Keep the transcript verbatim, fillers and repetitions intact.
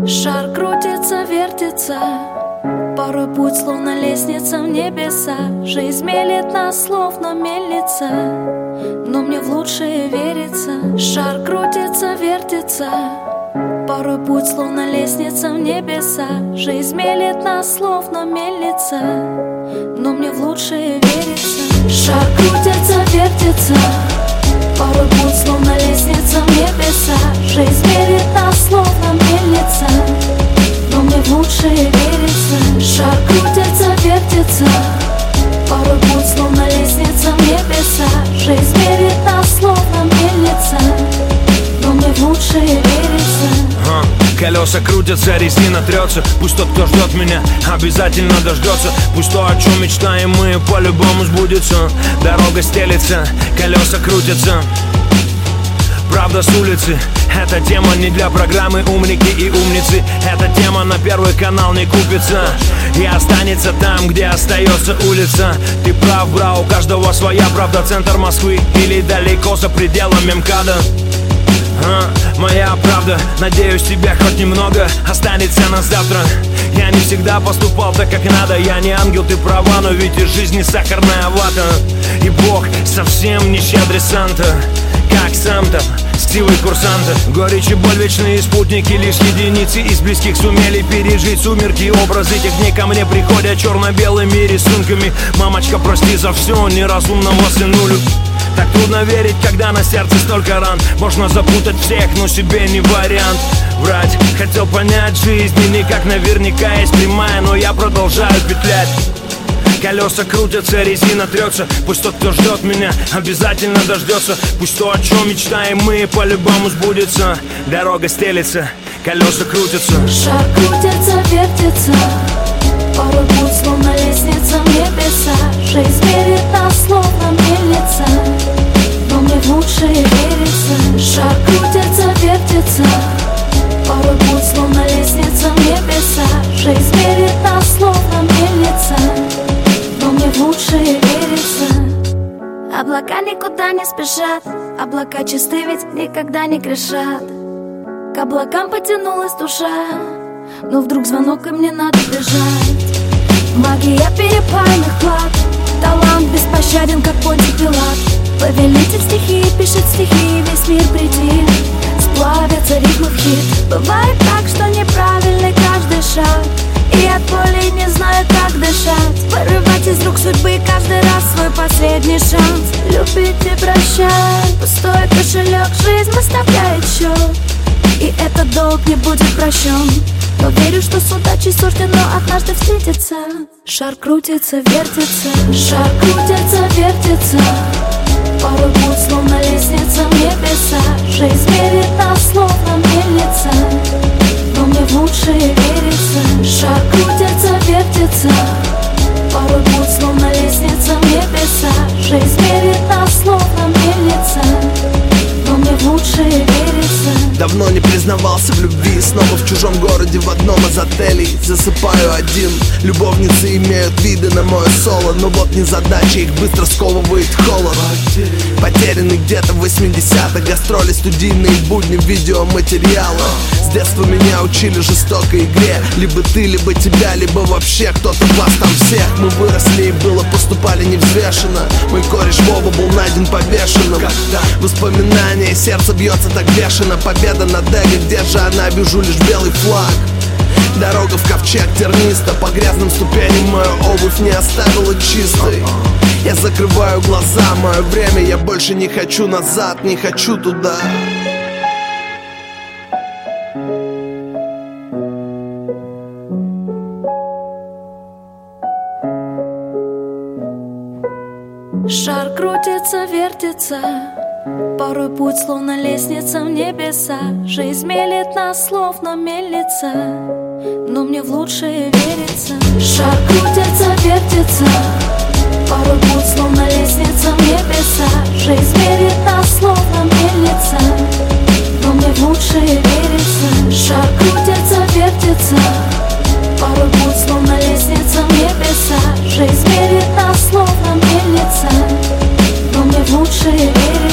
Шар крутится, вертится, порой путь словно лестница в небеса. Жизнь мелет нас словно мельница, но мне в лучшее верится. Шар крутится, вертится, порой путь словно лестница в небеса. Жизнь мелет нас словно мельница, но мне в лучшее верится. Шар крутится, вертится, порой путь словно лестница в небеса. Жизнь мелет нас словно мельница, но мне в лучшее верится. Шар крутится, вертится, порой путь словно лестница в небеса. Жизнь мелет нас словно мельница, но мне в лучшее верится. а, Колеса крутятся, резина трется. Пусть тот, кто ждет меня, обязательно дождется. Пусть то, о чем мечтаем мы, по-любому сбудется. Дорога стелется, колеса крутятся. Правда с улицы, эта тема не для программы «Умники и умницы». Эта тема на Первый канал не купится и останется там, где остается улица. Ты прав, бра, у каждого своя правда. Центр Москвы или далеко за пределами МКАДа. А, моя правда, надеюсь, тебя хоть немного останется на завтра. Я не всегда поступал так, как надо. Я не ангел, ты права, но ведь из жизни сахарная вата. И Бог совсем не щедрый Санта, как сам там, силой курсанта. Горечь и боль, вечные спутники. Лишь единицы из близких сумели пережить сумерки. Образы тех дней ко мне приходят черно-белыми рисунками. Мамочка, прости за все, неразумного сынулю. Так трудно верить, когда на сердце столько ран. Можно запутать всех, но себе не вариант. Врать, хотел понять жизнь, и никак наверняка есть прямая, но я продолжаю петлять. Колеса крутятся, резина трется. Пусть тот, кто ждет меня, обязательно дождется. Пусть то, о чем мечтаем мы, по-любому сбудется. Дорога стелется, колеса крутятся. Шар крутится, вертится, порой путь словно лестница в небеса. Жизнь мерит нас словно мельница, но мне в лучшее верится. Шар крутится, вертится, порой путь словно лестница в небеса. Жизнь мерит нас словно мельница, но мне в лучшее верится. Облака никуда не спешат, облака чисты, ведь никогда не грешат. К облакам потянулась душа, но вдруг звонок, и мне надо бежать. Магия перепальных плат, талант беспощаден, как Понтий Пилат. Повелитель стихии пишет стихи, весь мир притих. Сплавятся ритмы в хит. Бывает так, что неправильный каждый шаг, и от боли не знаю, как дышать. Вырывать из рук судьбы каждый раз свой последний шанс. Любить и прощать. Пустой кошелек, жизнь выставляет счет, и этот долг не будет прощен. Но верю, что с удачей суждено однажды встретиться. Шар крутится, вертится, шар крутится, вертится, порой путь словно лестница в небеса. Жизнь мерит нас словно мельница, но мне в лучшее верится. Шар крутится, вертится, порой путь словно лестница в небеса. Жизнь мерит нас словно мельница, но мне в лучшее верится. Давно не признавался в любви, снова в чужом городе в одном из отелей. Засыпаю один, любовницы имеют виды на мое соло, но вот незадача, их быстро сковывает холод. Потерянный где-то в восьмидесятых, гастроли, студийные будни, видеоматериалы. С детства меня учили жестокой игре. Либо ты, либо тебя, либо вообще кто-то вас там всех. Мы выросли и было поступали невзвешенно. Мой кореш Вова был найден повешенным. Воспоминания, сердце бьется так бешено. Победа над эго, где же она, вижу лишь белый флаг. Дорога в ковчег терниста, по грязным ступеням мою обувь не оставила чистой. Я закрываю глаза, мое время, я больше не хочу назад, не хочу туда. Шар крутится, вертится, порой путь словно лестница в небеса. Жизнь мелет нас словно мельница, но мне в лучшее верится. Шар крутится, вертится, порой путь словно лестница в небеса. Жизнь мелет нас словно мельница, но мне в лучшее верится. Шар крутится, вертится, порой путь словно лестница в небеса. Жизнь мелет нас словно мельница, но мне в лучшее верится.